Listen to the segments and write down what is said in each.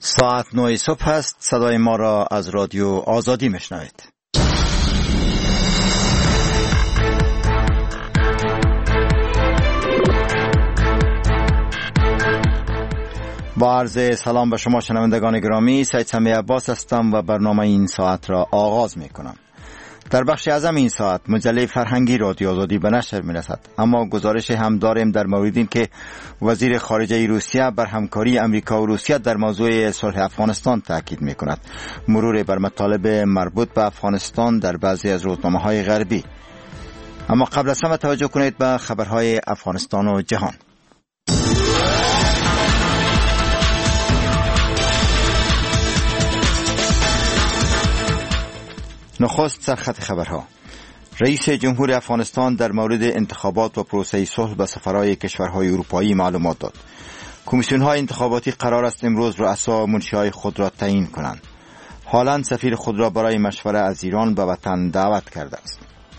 ساعت 9 صبح است. صدای ما را از رادیو آزادی میشنوید. با عرض سلام به شما شنوندگان گرامی، سید سمیع عباس هستم و برنامه این ساعت را آغاز می کنم. در بخش اعظم این ساعت مجله فرهنگی رادیو آزادی به نشر می رسد، اما گزارش هم داریم در مورد این که وزیر خارجه روسیه بر همکاری امریکا و روسیه در موضوع صلح افغانستان تاکید می کند. مرور بر مطالب مربوط به افغانستان در بعضی از روزنامه‌های غربی. اما قبل از همه توجه کنید به خبرهای افغانستان و جهان. نخست سرخط خبرها. رئیس جمهور افغانستان در مورد انتخابات و پروسه صلح به سفرهای کشورهای اروپایی معلومات داد. کمیسیون‌های انتخاباتی قرار است امروز رؤسا و منشی‌های خود را تعیین کنند. هالند سفیر خود را برای مشوره از ایران به وطن دعوت کرده است.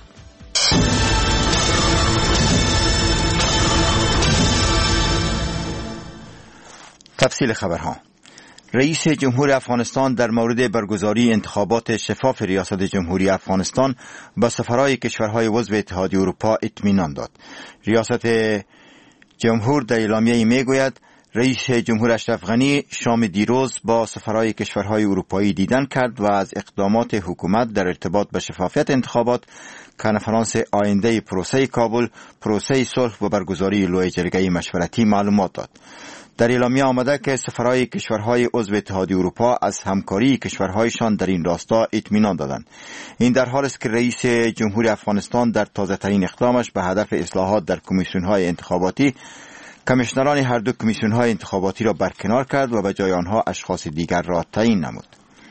تفصیل خبرها. رئیس جمهور افغانستان در مورد برگزاری انتخابات شفاف ریاست جمهوری افغانستان به سفرهای کشورهای عضو اتحادیه اروپا اطمینان داد. ریاست جمهور در اعلامیه‌ای میگوید رئیس جمهور اشرف غنی شام دیروز با سفرهای کشورهای اروپایی دیدن کرد و از اقدامات حکومت در ارتباط به شفافیت انتخابات، کنفرانس آینده پروسه کابل، پروسه صلح و برگزاری لوی جرگه مشورتی معلومات داد. در اعلامیه آمده که سفرهای کشورهای عضو اتحادیه اروپا از همکاری کشورهایشان در این راستا اطمینان دادند. این در حالی است که رئیس جمهور افغانستان در تازه‌ترین اقدامش به هدف اصلاحات در کمیسیون‌های انتخاباتی کمیشنران هر دو کمیسیون‌های انتخاباتی را برکنار کرد و به جای آنها اشخاص دیگر را تعیین نمود.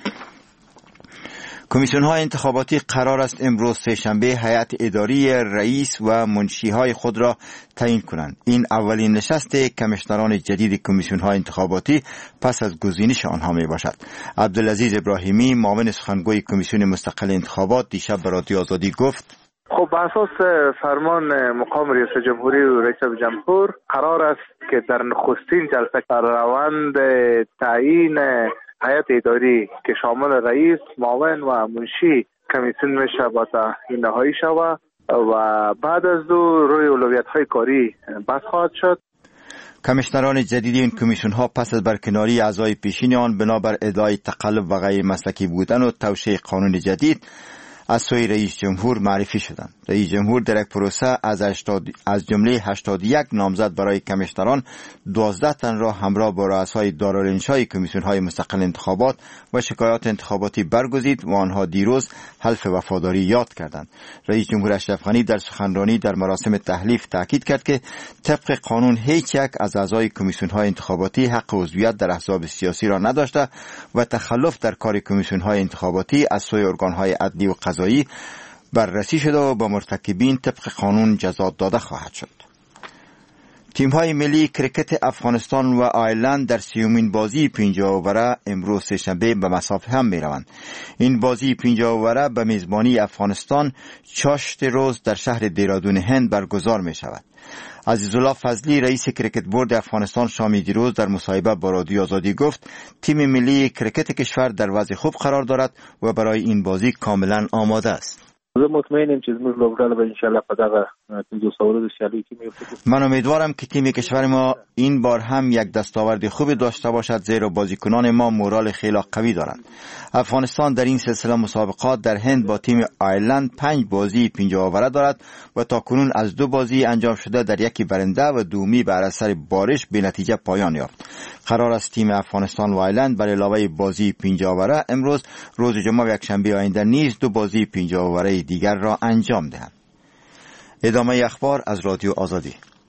کمیسیون‌های انتخاباتی قرار است امروز سه‌شنبه هیئت اداری رئیس و منشی‌های خود را تعیین کنند. این اولین نشست کمیشنران جدید کمیسیون‌های انتخاباتی پس از گزینش آنها میباشد. عبدالعزیز ابراهیمی، معاون سخنگوی کمیسیون مستقل انتخابات، دیشب به رادیو آزادی گفت: خب بر اساس فرمان مقام رئیس جمهوری و رئیس جمهور قرار است که در نخستین جلسه در روند تعیین هیئت اداری که شامل رئیس، معاون و منشی کمیسیون میشه با تعیین نهایی شود و بعد از روی اولویت‌های کاری بحث خواهد شد. کمیشنران جدید این کمیسیون ها پس از برکناری اعضای پیشین آن بنابر ادعای تقلب و غیر مسلکی بودن و توشیح قانون جدید از سوی رئیس جمهور معرفی شدند. رئیس جمهور در یک پروسه از جمله 81 نامزد برای کمیشنران 12 تن را همراه با رؤسای دارالانشای کمیسیون‌های مستقل انتخابات و شکایات انتخاباتی برگزید و آنها دیروز حلف وفاداری یاد کردند. رئیس جمهور اشرف غنی در سخنرانی در مراسم تحلیف تاکید کرد که طبق قانون هیچ یک از اعضای کمیسیون‌های انتخاباتی حق عضویت در احزاب سیاسی را نداشته و تخلف در کار کمیسیون‌های انتخاباتی از سوی ارگان‌های عدلی و قضایی بررسی شده و با مرتکبین طبق قانون جزا داده خواهد شد. تیم‌های ملی کرکت افغانستان و آیرلند در 30مین بازی 50 اوره امروز سه‌شنبه به مصاف هم می‌روند. این بازی 50 اوره به میزبانی افغانستان چاشت روز در شهر دیرادون هند برگزار می‌شود. عزیزالله فضلی، رئیس کرکت بورد افغانستان، شام دیروز در مصاحبه با رادیو آزادی گفت تیم ملی کرکت کشور در وضع خوب قرار دارد و برای این بازی کاملا آماده است. مطمئنم چې زموږ لوبډله به ان شاء الله په دغه 200 ورځو سیالۍ کې میفته. من امیدوارم که تیم کشور ما این بار هم یک دستاورد خوبی داشته باشد، زیرا بازیکنان ما مورال خیلی قوی دارند. افغانستان در این سلسله مسابقات در هند با تیم آیرلند 5 بازی 50 اوره دارد و تاکنون از 2 بازی انجام شده در یکی برنده و دومی بر اثر بارش به نتیجه پایان یافت. قرار است تیم افغانستان و آیرلند بر علاوه بازی 50 اوره امروز روز جمعه و یکشنبه آینده نیز 2 بازی 50 اوره دیگر را انجام دهند. ادامه اخبار از رادیو آزادی.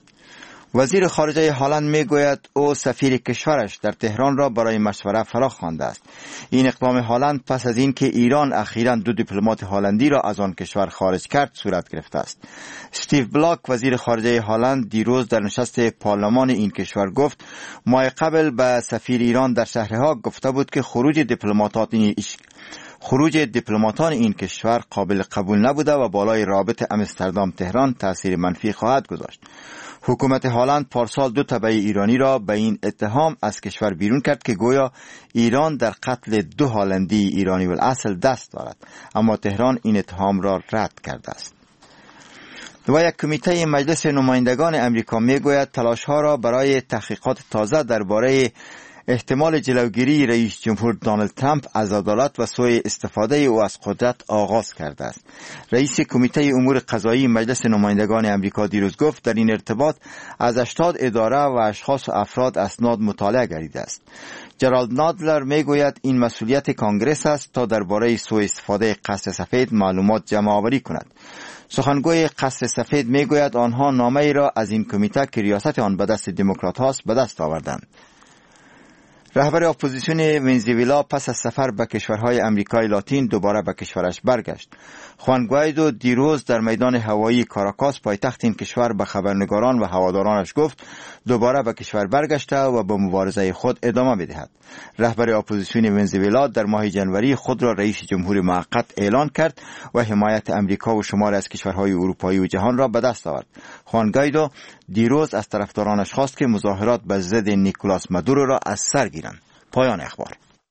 وزیر خارجه هالند میگوید او سفیر کشورش در تهران را برای مشوره فرا خوانده است. این اقدام هالند پس از اینکه ایران اخیراً 2 دیپلمات هالندی را از آن کشور خارج کرد صورت گرفته است. استیو بلاک، وزیر خارجه هالند، دیروز در نشست پارلمان این کشور گفت ماه قبل به سفیر ایران در شهر هاگ گفته بود که خروج دیپلماتان این کشور قابل قبول نبوده و بالای رابطه آمستردام تهران تاثیر منفی خواهد گذاشت. حکومت هلند پارسال 2 تبع ایرانی را به این اتهام از کشور بیرون کرد که گویا ایران در قتل 2 هلندی ایرانی الاصل دست دارد، اما تهران این اتهام را رد کرده است. و یک کمیته مجلس نمایندگان امریکا میگوید تلاش‌ها را برای تحقیقات تازه درباره احتمال جلوگیری رئیس جمهور دونالد ترامپ از عدالت و سوء استفاده او از قدرت آغاز کرده است. رئیس کمیته امور قضایی مجلس نمایندگان امریکا دیروز گفت در این ارتباط از 80 اداره و اشخاص و افراد اسناد مطالعه گردیده است. جرالد نادلر میگوید این مسئولیت کانگرس است تا درباره سوء استفاده قصر سفید معلومات جمع آوری کند. سخنگوی قصر سفید میگوید آنها نامه ای را از این کمیته که ریاست آن به دست دموکرات هاست به دست آوردند. رهبر اپوزیسیون ونزوئلا پس از سفر به کشورهای امریکای لاتین دوباره به کشورش برگشت. خوان گوایدو دیروز در میدان هوایی کاراکاس پایتخت این کشور به خبرنگاران و هوادارانش گفت دوباره به کشور برگشته و به مبارزه خود ادامه می‌دهد. رهبر اپوزیسیون ونزوئلا در ماه ژانویه خود را رئیس جمهور موقت اعلان کرد و حمایت امریکا و شماری از کشورهای اروپایی و جهان را به دست آورد. خوان گوایدو دیروز از طرفدارانش خواست که مظاهرات به ضد نیکولاس مادورو را از سر گیرند. پایان اخبار.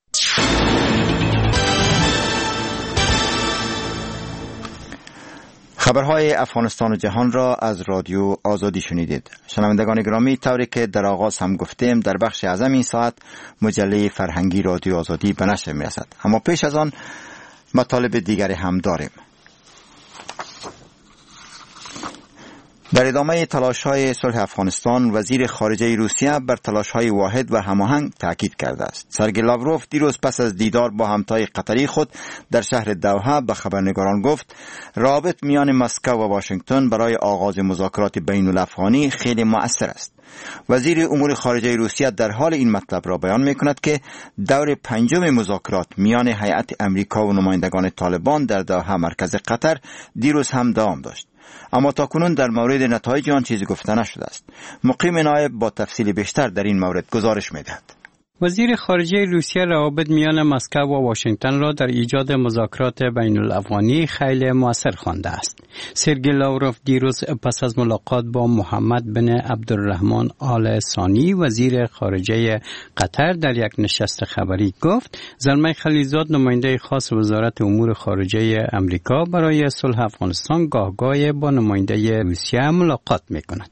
خبرهای افغانستان و جهان را از رادیو آزادی شنیدید. شنوندگان گرامی، طوری که در آغاز هم گفتیم در بخش اعظم این ساعت مجله فرهنگی رادیو آزادی به نشر می‌رسد، اما پیش از آن مطالب دیگری هم داریم. در ادامه تلاش‌های صلح افغانستان، وزیر خارجه روسیه بر تلاش‌های واحد و هماهنگ تاکید کرده است. سرگئی لاوروف دیروز پس از دیدار با همتای قطری خود در شهر دوحه به خبرنگاران گفت روابط میان مسکو و واشنگتن برای آغاز مذاکرات بین‌الافغانی خیلی مؤثر است. وزیر امور خارجه روسیه در حال این مطلب را بیان می‌کند که دور 5م مذاکرات میان هیئت امریکا و نمایندگان طالبان در دوحه مرکز قطر دیروز هم دوام داشت، اما تاکنون در مورد نتایج آن چیزی گفته نشده است. مقیم نایب با تفصیل بیشتر در این مورد گزارش می‌دهد. وزیر خارجه روسیه روابط میان مسکو و واشنگتن را در ایجاد مذاکرات بین الافغانی خیلی مؤثر خوانده است. سرگئی لاوروف دیروز پس از ملاقات با محمد بن عبدالرحمن آل ثانی وزیر خارجه قطر در یک نشست خبری گفت زلمه خلیلزاد نماینده خاص وزارت امور خارجه امریکا برای صلح افغانستان گاهگاه با نماینده روسیه ملاقات می‌کند.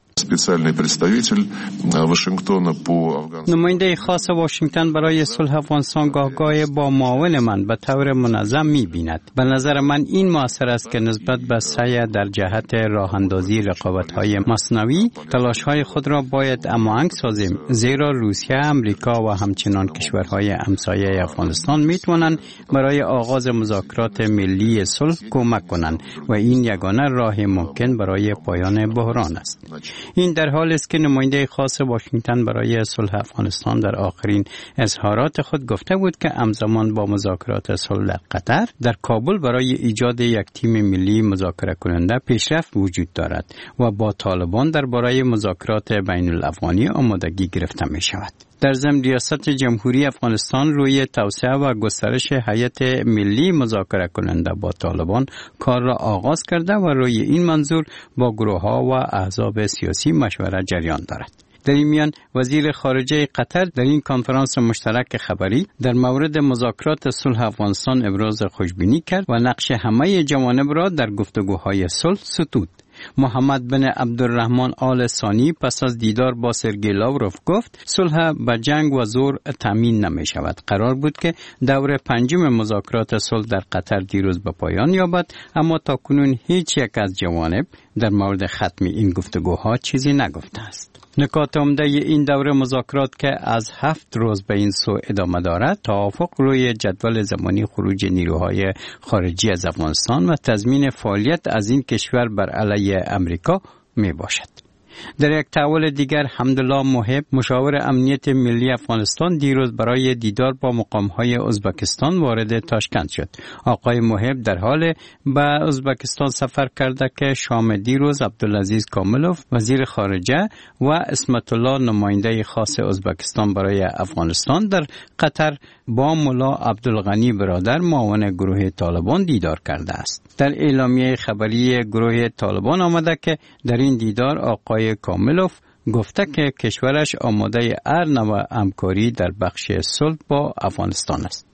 نماینده خاص واشنگتن برای صلح افغانستان گاهگاه با معاون من به طور منظم می‌بیند. به نظر من این مؤثر است که نسبت به سعی در جهت راه اندازی رقابت‌های مصنوعی تلاش‌های خود را باید هماهنگ سازیم، زیرا روسیه، امریکا و همچنان کشورهای همسایه افغانستان می‌توانند برای آغاز مذاکرات ملی صلح کمک کنند و این یگانه راه ممکن برای پایان بحران است. این در حالی است که نماینده خاص واشنگتن برای صلح افغانستان در آخرین اظهارات خود گفته بود که همزمان با مذاکرات صلح قطر در کابل برای ایجاد یک تیم ملی مذاکره کننده پیشرفت وجود دارد و با طالبان درباره مذاکرات بین الافغانی آمادگی گرفته می شود. در ضمن ریاست جمهوری افغانستان روی توسعه و گسترش هیئت ملی مذاکره کننده با طالبان کار را آغاز کرده و روی این منظور با گروه‌ها و احزاب سیاسی مشورت جریان دارد. در این میان وزیر خارجه قطر در این کنفرانس مشترک خبری در مورد مذاکرات صلح افغانستان ابراز خوشبینی کرد و نقش همه جوانب را در گفتگوهای صلح ستود. محمد بن عبدالرحمن آل ثانی پس از دیدار با سرگئی لاوروف گفت صلح به جنگ و زور تامین نمی شود. قرار بود که دور 5م مذاکرات صلح در قطر دیروز به پایان یابد، اما تاکنون هیچ یک از جوانب در مورد ختم این گفتگوها چیزی نگفته است. نکات عمده این دوره مذاکرات که از 7 روز به این سو ادامه دارد، توافق روی جدول زمانی خروج نیروهای خارجی از افغانستان و تضمین فعالیت از این کشور بر علیه امریکا می باشد. در یک تحول دیگر حمدالله محب مشاور امنیت ملی افغانستان دیروز برای دیدار با مقام‌های ازبکستان وارد تاشکند شد. آقای محب در حال به ازبکستان سفر کرده که شام دیروز عبدالعزیز کاملوف وزیر خارجه و اسمت الله نماینده خاص ازبکستان برای افغانستان در قطر با ملا عبدالغنی برادر معاون گروه طالبان دیدار کرده است. در اعلامیه خبری گروه طالبان آمده که در این دیدار آقای کاملوف گفته که کشورش آماده هر نوع همکاری در بخش صلح با افغانستان است.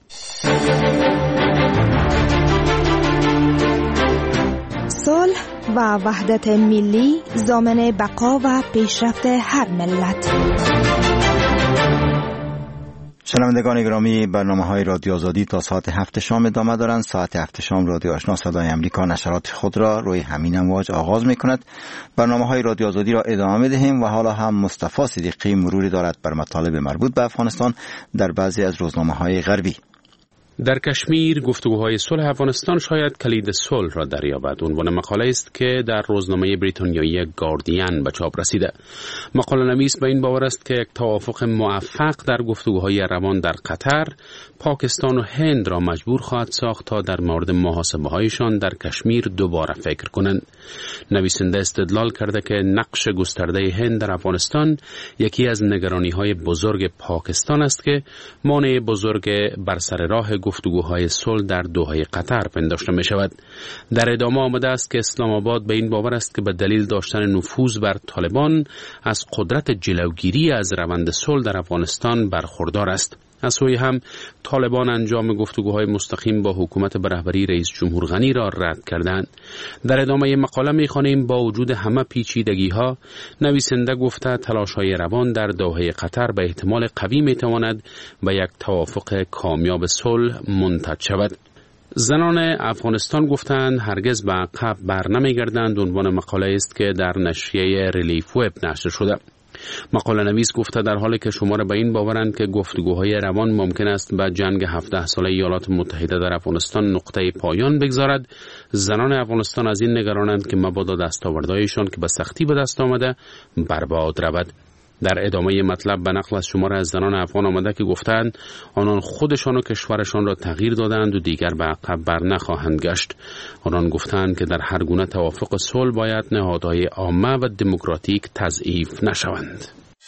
صلح و وحدت ملی ضامن بقا و پیشرفت هر ملت. شنوندگان گرامی، برنامه‌های رادیو آزادی تا ساعت 7 شام ادامه دارند. ساعت 7 شام رادیو آشنا صدای امریکا نشرات خود را روی همین امواج آغاز می‌کند. برنامه‌های رادیو آزادی را ادامه می‌دهیم و حالا هم مصطفی صدیقی مروری دارد بر مطالب مربوط به افغانستان در بعضی از روزنامه‌های غربی. در کشمیر گفتگوهای صلح افغانستان شاید کلید صلح را دریابد. عنوان مقاله است که در روزنامه بریتانیایی گاردین به چاپ رسیده. مقاله نویس به این باور است که یک توافق موفق در گفتگوهای روان در قطر، پاکستان و هند را مجبور خواهد ساخت تا در مورد محاسبه‌هایشان در کشمیر دوباره فکر کنند. نویسنده استدلال کرده که نقش گسترده هند در افغانستان یکی از نگرانی‌های بزرگ پاکستان است که مانع بزرگ بر سر راه گفتگوهای صلح در دوحه قطر پنداشته می شود. در ادامه آمده است که اسلام آباد به این باور است که به دلیل داشتن نفوذ بر طالبان از قدرت جلوگیری از روند صلح در افغانستان برخوردار است. از سوی هم طالبان انجام گفتگوهای مستقیم با حکومت به رهبری رئیس جمهور غنی را رد کردند. در ادامه مقاله می‌خوانیم با وجود همه پیچیدگی‌ها نویسنده گفته تلاش‌های روان در دوحه قطر به احتمال قوی می‌تواند به یک توافق کامیاب صلح منتج شود. زنان افغانستان گفتند هرگز به عقب برنمیگردند. عنوان مقاله است که در نشریه ریلیف وب نشر شده. مقاله نویس گفته در حالی که شمار به این باورند که گفتگوهای روان ممکن است به جنگ 17 ساله ایالات متحده در افغانستان نقطه پایان بگذارد، زنان افغانستان از این نگرانند که مبادا دستاوردهایشان که به سختی به دست آمده برباد رود. در ادامه مطلب به نقل از شمار از زنان افغان آمده که گفتند آنان خودشان و کشورشان را تغییر دادند و دیگر به عقب بر نخواهند گشت. آنان گفتند که در هر گونه توافق صلح باید نهادهای عامه و دموکراتیک تضعیف نشوند.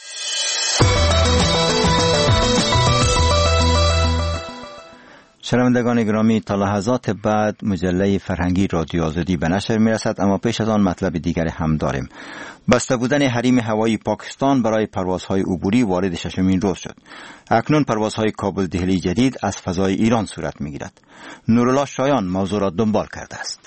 شنوندگان گرامی، تا لحظات بعد مجله فرهنگی رادیو آزادی به نشر میرسد، اما پیش از آن مطلب دیگر هم داریم. بسته بودن حریم هوایی پاکستان برای پروازهای عبوری وارد ششمین روز شد. اکنون پروازهای کابل دهلی جدید از فضای ایران صورت میگیرد. نورالله شایان موضوع را دنبال کرده است.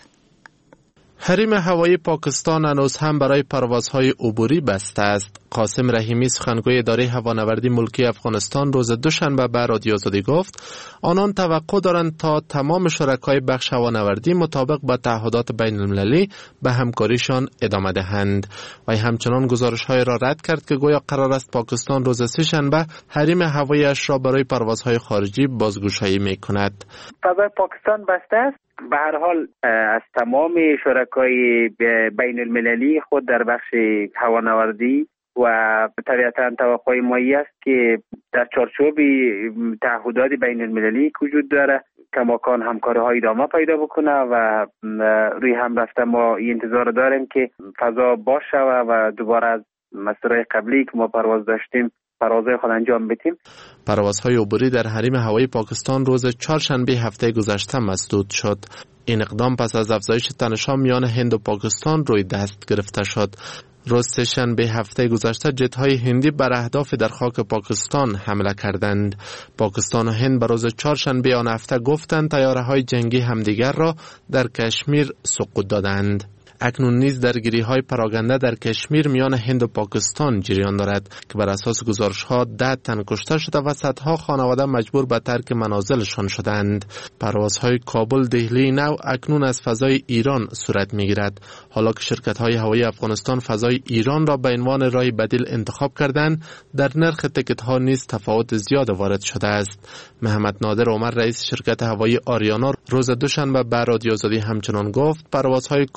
حریم هوایی پاکستان هنوز هم برای پروازهای عبوری بسته است. قاسم رحیمی سخنگوی اداره هوانوردی ملکی افغانستان روز دوشنبه به رادیو آزادی گفت آنان توقع دارند تا تمام شرکای بخش هوانوردی مطابق با تعهدات بین المللی به همکاریشان ادامه دهند. و همچنان گزارش‌های را رد کرد که گویا قرار است پاکستان روز سه‌شنبه حریم هوایی‌اش را برای پروازهای خارجی بازگشایی می‌کند. فضای پاکستان بسته است. به هر حال از تمام شرکای بین المللی خود در بخش هوانوردی و طبیعتاً توقع مایی است که در چارچوب تعهدات بین المللی وجود داره کماکان همکاری‌ها ادامه پیدا بکنه و روی هم رفته ما این انتظار داریم که فضا باز شود و دوباره از مسیرهای قبلی که ما پرواز داشتیم پروازهای خود انجام بدیم. پروازهای عبوری در حریم هوایی پاکستان روز چهارشنبه هفته گذشته مسدود شد. این اقدام پس از افزایش تنش‌ها میان هند و پاکستان روی دست گرفته شد. روز سه‌شنبه هفته گذشته جت‌های هندی بر اهداف در خاک پاکستان حمله کردند. پاکستان و هند به روز چهارشنبه آن هفته گفتند طیاره‌های جنگی همدیگر را در کشمیر سقوط دادند. اکنون نیز درگیری‌های پراکنده در کشمیر میان هند و پاکستان جریان دارد که بر اساس گزارش‌ها 10 تن کشته شده و صدها خانواده مجبور به ترک منازلشان شدند. پروازهای کابل دهلی نو اکنون از فضای ایران صورت می‌گیرد. حالا که شرکت‌های هوایی افغانستان فضای ایران را به عنوان راه بدیل انتخاب کردند، در نرخ تکت‌ها نیز تفاوت زیاد وارد شده است. محمد نادر عمر رئیس شرکت هوایی آریانا روز دوشنبه به رادیو آزادی همچنان گفت پروازهای کابل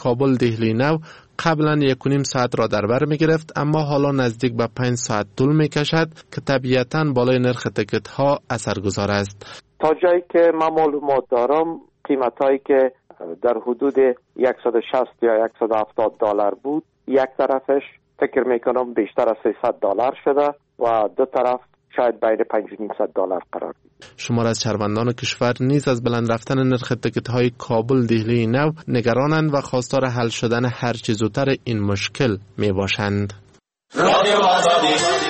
دهلی نو قبلا 1.5 ساعت را در بر می گرفت، اما حالا نزدیک به 5 ساعت طول می کشد که طبیعتاً بالای نرخ تکت ها اثرگذار است. تا جایی که من معلومات دارم قیمت هایی که در حدود 160 یا 170 دلار بود، یک طرفش فکر میکنم بیشتر از 300 دلار شده و دو طرف شاید بین 500 دلار قرار گرفت. شمار از شهروندان کشور نیز از بلند رفتن نرخ تکت های کابل دهلی نو نگرانند و خواستار حل شدن هر چه زودتر این مشکل می باشند. رادیو آزادی